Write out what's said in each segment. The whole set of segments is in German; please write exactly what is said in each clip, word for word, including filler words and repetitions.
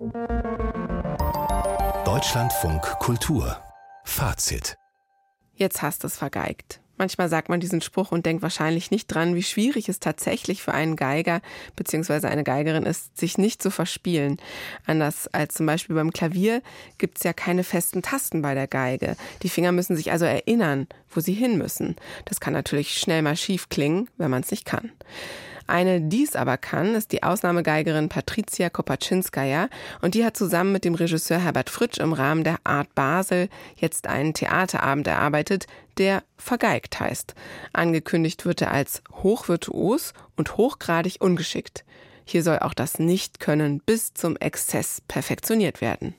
Deutschlandfunk Kultur. Fazit. Jetzt hast du es vergeigt. Manchmal sagt man diesen Spruch und denkt wahrscheinlich nicht dran, wie schwierig es tatsächlich für einen Geiger bzw. eine Geigerin ist, sich nicht zu verspielen. Anders als zum Beispiel beim Klavier gibt es ja keine festen Tasten bei der Geige. Die Finger müssen sich also erinnern, wo sie hin müssen. Das kann natürlich schnell mal schief klingen, wenn man es nicht kann. Eine, die es aber kann, ist die Ausnahmegeigerin Patricia Kopaczynskaja und die hat zusammen mit dem Regisseur Herbert Fritsch im Rahmen der Art Basel jetzt einen Theaterabend erarbeitet, der Vergeigt heißt. Angekündigt wird er als hochvirtuos und hochgradig ungeschickt. Hier soll auch das Nichtkönnen bis zum Exzess perfektioniert werden.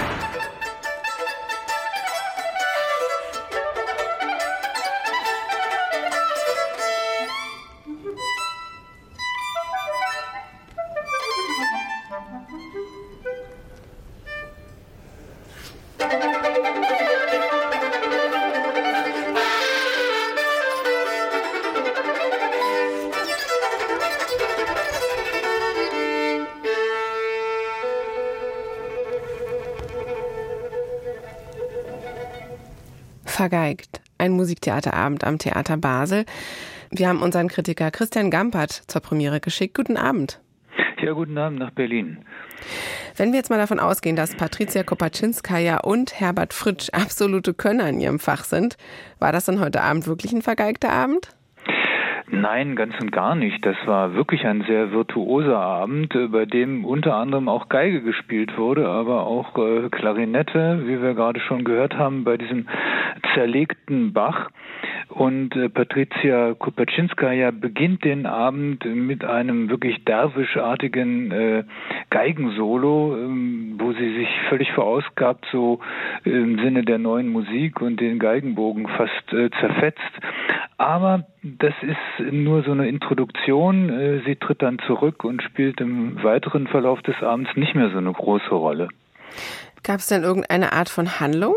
Vergeigt, ein Musiktheaterabend am Theater Basel. Wir haben unseren Kritiker Christian Gampert zur Premiere geschickt. Guten Abend. Ja, guten Abend nach Berlin. Wenn wir jetzt mal davon ausgehen, dass Patricia Kopaczynskaja und Herbert Fritsch absolute Könner in ihrem Fach sind, war das dann heute Abend wirklich ein vergeigter Abend? Nein, ganz und gar nicht. Das war wirklich ein sehr virtuoser Abend, bei dem unter anderem auch Geige gespielt wurde, aber auch äh, Klarinette, wie wir gerade schon gehört haben, bei diesem zerlegten Bach. Und äh, Patricia Kopaczynskaja beginnt den Abend mit einem wirklich derwischartigen äh, Geigensolo, ähm, wo sie sich völlig verausgabt, so äh, im Sinne der neuen Musik und den Geigenbogen fast äh, zerfetzt. Aber das ist nur so eine Introduktion. Äh, sie tritt dann zurück und spielt im weiteren Verlauf des Abends nicht mehr so eine große Rolle. Gab es denn irgendeine Art von Handlung?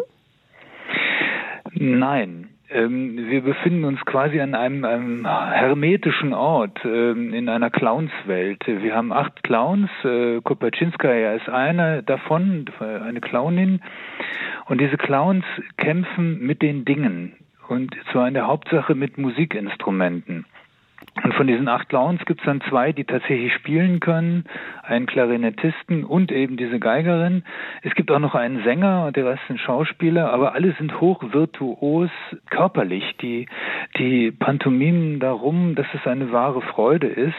Nein. Wir befinden uns quasi an einem, einem hermetischen Ort, in einer Clownswelt. Wir haben acht Clowns, Kopaczynskaja ist eine davon, eine Clownin. Und diese Clowns kämpfen mit den Dingen, und zwar in der Hauptsache mit Musikinstrumenten. Und von diesen acht Clowns gibt es dann zwei, die tatsächlich spielen können, einen Klarinettisten und eben diese Geigerin. Es gibt auch noch einen Sänger und der Rest sind Schauspieler, aber alle sind hochvirtuos körperlich. Die, die Pantomimen darum, dass es eine wahre Freude ist.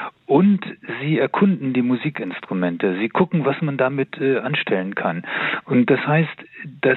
Und sie erkunden die Musikinstrumente. Sie gucken, was man damit äh, anstellen kann. Und das heißt, dass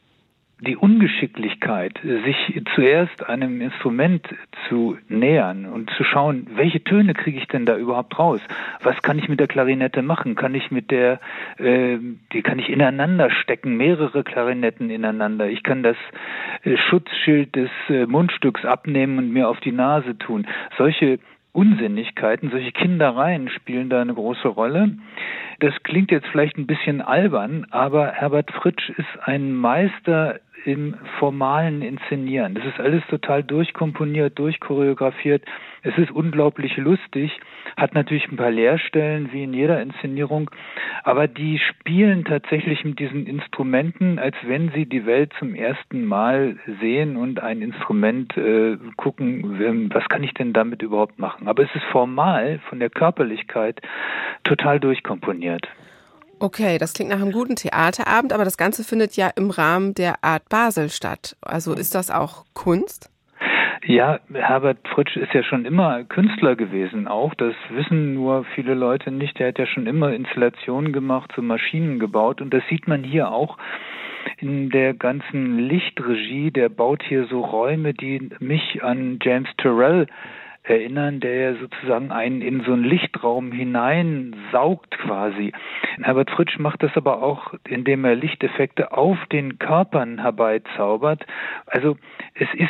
die Ungeschicklichkeit, sich zuerst einem Instrument zu nähern und zu schauen, welche Töne kriege ich denn da überhaupt raus? Was kann ich mit der Klarinette machen? Kann ich mit der, äh, die kann ich ineinander stecken, mehrere Klarinetten ineinander. Ich kann das äh, Schutzschild des äh, Mundstücks abnehmen und mir auf die Nase tun. Solche Unsinnigkeiten, solche Kindereien spielen da eine große Rolle. Das klingt jetzt vielleicht ein bisschen albern, aber Herbert Fritsch ist ein Meister im formalen Inszenieren. Das ist alles total durchkomponiert, durchchoreografiert. Es ist unglaublich lustig, hat natürlich ein paar Leerstellen, wie in jeder Inszenierung, aber die spielen tatsächlich mit diesen Instrumenten, als wenn sie die Welt zum ersten Mal sehen und ein Instrument äh, gucken, was kann ich denn damit überhaupt machen. Aber es ist formal, von der Körperlichkeit, total durchkomponiert. Okay, das klingt nach einem guten Theaterabend, aber das Ganze findet ja im Rahmen der Art Basel statt. Also ist das auch Kunst? Ja, Herbert Fritsch ist ja schon immer Künstler gewesen auch. Das wissen nur viele Leute nicht. Er hat ja schon immer Installationen gemacht, so Maschinen gebaut. Und das sieht man hier auch in der ganzen Lichtregie. Der baut hier so Räume, die mich an James Turrell erinnern, der sozusagen einen in so einen Lichtraum hineinsaugt quasi. Herbert Fritsch macht das aber auch, indem er Lichteffekte auf den Körpern herbeizaubert. Also es ist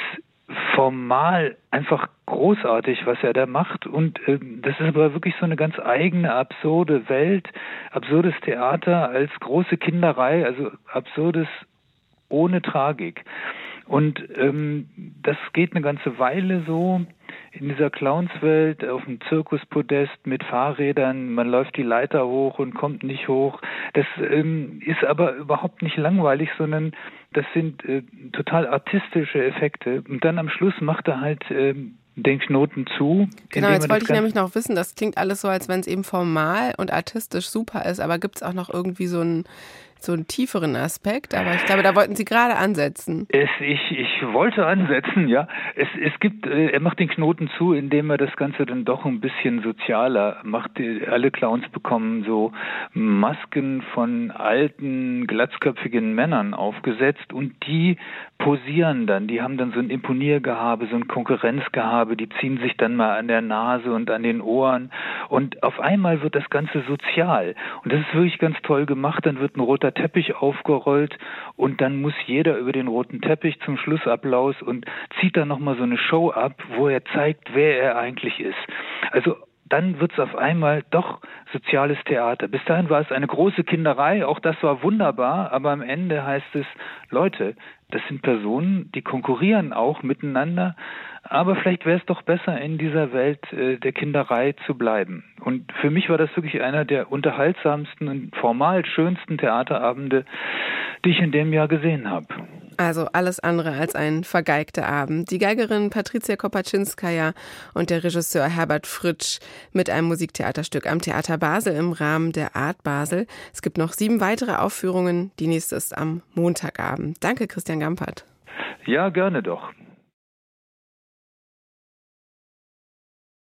formal einfach großartig, was er da macht, und äh, das ist aber wirklich so eine ganz eigene, absurde Welt, absurdes Theater als große Kinderei, also absurdes ohne Tragik. Und ähm, das geht eine ganze Weile so in dieser Clownswelt auf dem Zirkuspodest mit Fahrrädern. Man läuft die Leiter hoch und kommt nicht hoch. Das ähm, ist aber überhaupt nicht langweilig, sondern das sind äh, total artistische Effekte. Und dann am Schluss macht er halt äh, den Knoten zu. Genau, jetzt wollte ich nämlich noch wissen, das klingt alles so, als wenn es eben formal und artistisch super ist, aber gibt es auch noch irgendwie so einen so einen tieferen Aspekt, aber ich glaube, da wollten Sie gerade ansetzen. Es, ich, ich wollte ansetzen, ja. Es, es gibt, äh, er macht den Knoten zu, indem er das Ganze dann doch ein bisschen sozialer macht. Alle Clowns bekommen so Masken von alten, glatzköpfigen Männern aufgesetzt und die posieren dann. Die haben dann so ein Imponiergehabe, so ein Konkurrenzgehabe. Die ziehen sich dann mal an der Nase und an den Ohren und auf einmal wird das Ganze sozial. Und das ist wirklich ganz toll gemacht. Dann wird ein roter Teppich aufgerollt und dann muss jeder über den roten Teppich zum Schlussapplaus und zieht dann nochmal so eine Show ab, wo er zeigt, wer er eigentlich ist. Also dann wird es auf einmal doch soziales Theater. Bis dahin war es eine große Kinderei, auch das war wunderbar, aber am Ende heißt es, Leute, das sind Personen, die konkurrieren auch miteinander, aber vielleicht wäre es doch besser, in dieser Welt äh, der Kinderei zu bleiben. Und für mich war das wirklich einer der unterhaltsamsten und formal schönsten Theaterabende, die ich in dem Jahr gesehen habe. Also alles andere als ein vergeigter Abend. Die Geigerin Patricia Kopaczynskaja und der Regisseur Herbert Fritsch mit einem Musiktheaterstück am Theater Basel im Rahmen der Art Basel. Es gibt noch sieben weitere Aufführungen. Die nächste ist am Montagabend. Danke, Christian Gampert. Ja, gerne doch.